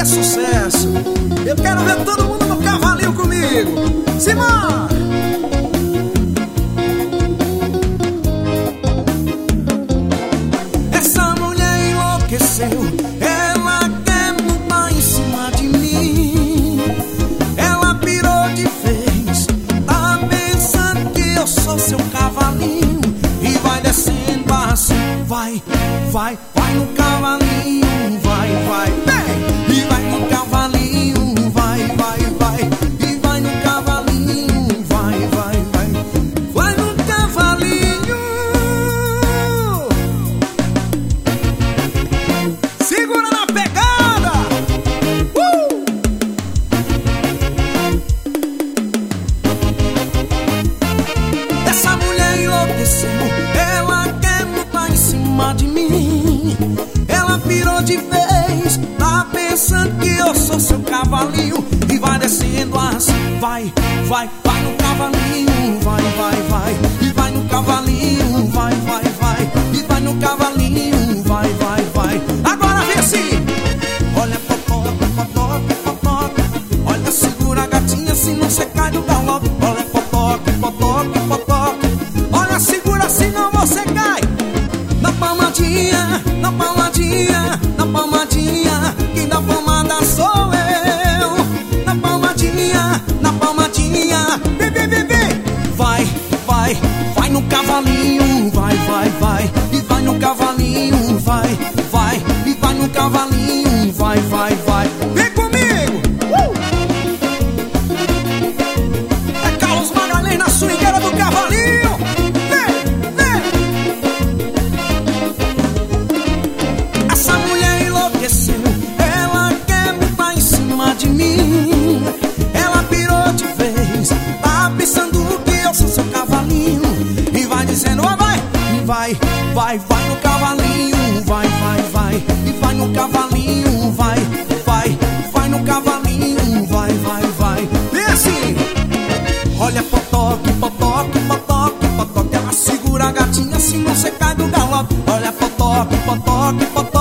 é sucesso. Eu quero ver todo mundo no cavalinho comigo. Simão! Essa mulher enlouqueceu, ela quer montar em cima de mim. Ela pirou de vez, tá pensando que eu sou seu cavalinho. E vai descendo assim, vai no cavalinho, vai, vem! E vai no cavalinho, vai, e vai no cavalinho, vai, vai no cavalinho. Segura na pegada! Essa mulher enlouqueceu, ela quer montar em cima de mim. Ela pirou de vez, tá pensando que eu sou seu cavalinho. E vai descendo assim, vai no cavalinho, vai, e vai no cavalinho, vai, e vai no cavalinho, vai. Agora vem assim, olha potoca, potoca, potoca. Olha, segura a gatinha, senão cê cai do galope. Olha potoca, potoca, potoca. Olha, segura, senão você cai. Na palmadinha, na palmadinha, na palmadinha. Quem dá palmada sou eu. Na palmadinha, na palmadinha. Vem. Vai no cavalinho, vai. E vai no cavalinho, vai. E vai no cavalinho, vai. Vem comigo! É Carlos Magalhães na swingueira do cavalinho. Vem! Essa mulher enlouqueceu, ela quer montar em cima de mim. Ela pirou de vez, tá pensando que eu sou seu cavalinho. E vai dizendo, vai no cavalinho, vai. E vai no cavalinho, vai no cavalinho, vai. E assim, olha potoque, potoque, potoque, potoque. Ela segura a gatinha, senão você cai do galope. Olha potoque, potoque, potoque.